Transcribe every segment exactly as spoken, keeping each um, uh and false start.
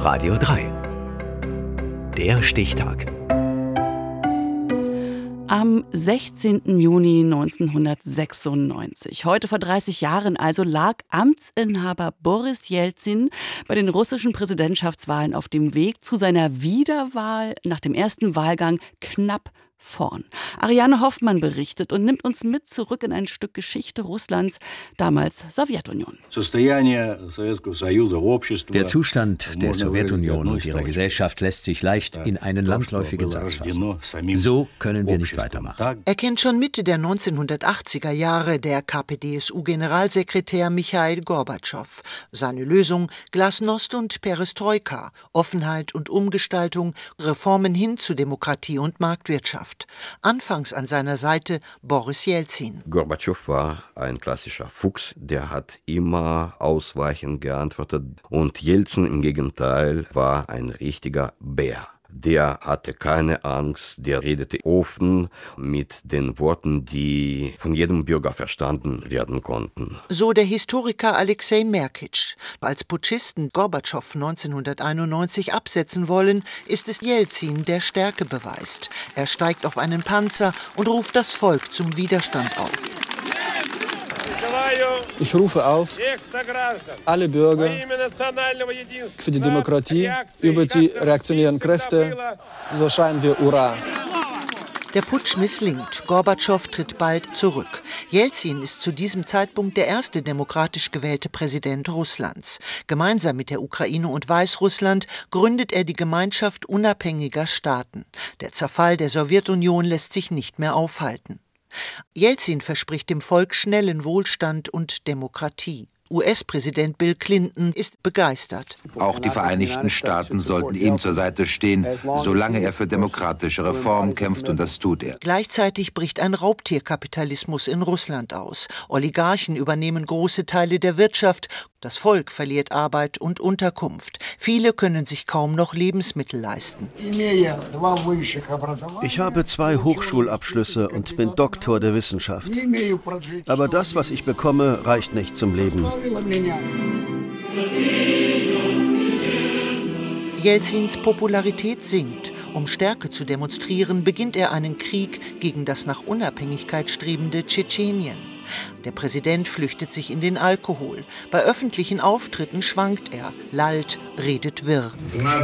Radio drei. Der Stichtag. Am sechzehnten Juni neunzehnhundertsechsundneunzig, heute vor dreißig Jahren also, lag Amtsinhaber Boris Jelzin bei den russischen Präsidentschaftswahlen auf dem Weg zu seiner Wiederwahl nach dem ersten Wahlgang knapp vorn. Ariane Hoffmann berichtet und nimmt uns mit zurück in ein Stück Geschichte Russlands, damals Sowjetunion. Der Zustand der Sowjetunion und ihrer Gesellschaft lässt sich leicht in einen landläufigen Satz fassen. So können wir nicht weitermachen. Erkennt schon Mitte der neunzehnhundertachtziger Jahre der K P D S U-Generalsekretär Michail Gorbatschow. Seine Lösung: Glasnost und Perestroika, Offenheit und Umgestaltung, Reformen hin zu Demokratie und Marktwirtschaft. Anfangs an seiner Seite Boris Jelzin. Gorbatschow war ein klassischer Fuchs, der hat immer ausweichend geantwortet, und Jelzin im Gegenteil war ein richtiger Bär. Der hatte keine Angst, der redete offen mit den Worten, die von jedem Bürger verstanden werden konnten. So der Historiker Alexei Merkitsch. Als Putschisten Gorbatschow neunzehnhunderteinundneunzig absetzen wollen, ist es Jelzin, der Stärke beweist. Er steigt auf einen Panzer und ruft das Volk zum Widerstand auf. Ich rufe auf, alle Bürger für die Demokratie über die reaktionären Kräfte, so schreien wir Hurra! Der Putsch misslingt. Gorbatschow tritt bald zurück. Jelzin ist zu diesem Zeitpunkt der erste demokratisch gewählte Präsident Russlands. Gemeinsam mit der Ukraine und Weißrussland gründet er die Gemeinschaft unabhängiger Staaten. Der Zerfall der Sowjetunion lässt sich nicht mehr aufhalten. Jelzin verspricht dem Volk schnellen Wohlstand und Demokratie. U S-Präsident Bill Clinton ist begeistert. Auch die Vereinigten Staaten sollten ihm zur Seite stehen, solange er für demokratische Reformen kämpft, und das tut er. Gleichzeitig bricht ein Raubtierkapitalismus in Russland aus. Oligarchen übernehmen große Teile der Wirtschaft. Das Volk verliert Arbeit und Unterkunft. Viele können sich kaum noch Lebensmittel leisten. Ich habe zwei Hochschulabschlüsse und bin Doktor der Wissenschaft. Aber das, was ich bekomme, reicht nicht zum Leben. Jelzins Popularität sinkt. Um Stärke zu demonstrieren, beginnt er einen Krieg gegen das nach Unabhängigkeit strebende Tschetschenien. Der Präsident flüchtet sich in den Alkohol. Bei öffentlichen Auftritten schwankt er, lallt, redet wirr.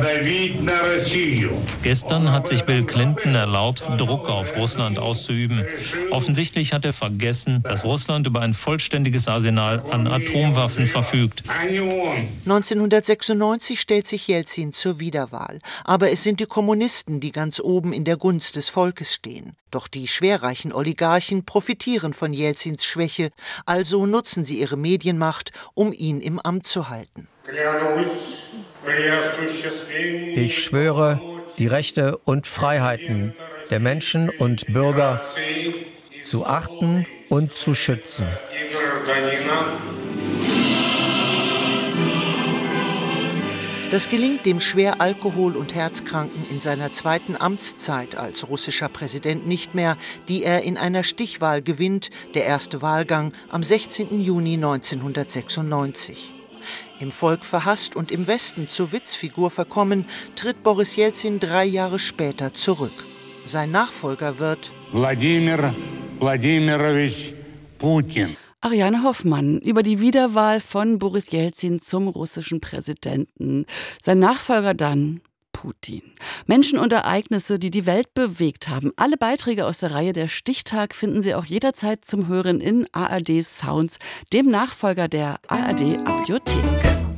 Gestern hat sich Bill Clinton erlaubt, Druck auf Russland auszuüben. Offensichtlich hat er vergessen, dass Russland über ein vollständiges Arsenal an Atomwaffen verfügt. neunzehnhundertsechsundneunzig stellt sich Jelzin zur Wiederwahl. Aber es sind die Kommunisten, die ganz oben in der Gunst des Volkes stehen. Doch die schwerreichen Oligarchen profitieren von Jelzins Schwäche, also nutzen sie ihre Medienmacht, um ihn im Amt zu halten. Ich schwöre, die Rechte und Freiheiten der Menschen und Bürger zu achten und zu schützen. Das gelingt dem schwer Alkohol- und Herzkranken in seiner zweiten Amtszeit als russischer Präsident nicht mehr, die er in einer Stichwahl gewinnt, der erste Wahlgang am sechzehnten Juni neunzehnhundertsechsundneunzig. Im Volk verhasst und im Westen zur Witzfigur verkommen, tritt Boris Jelzin drei Jahre später zurück. Sein Nachfolger wird Wladimir Wladimirovich Putin. Ariane Hoffmann über die Wiederwahl von Boris Jelzin zum russischen Präsidenten. Sein Nachfolger dann Putin. Menschen und Ereignisse, die die Welt bewegt haben. Alle Beiträge aus der Reihe Der Stichtag finden Sie auch jederzeit zum Hören in A R D Sounds, dem Nachfolger der A R D Audiothek.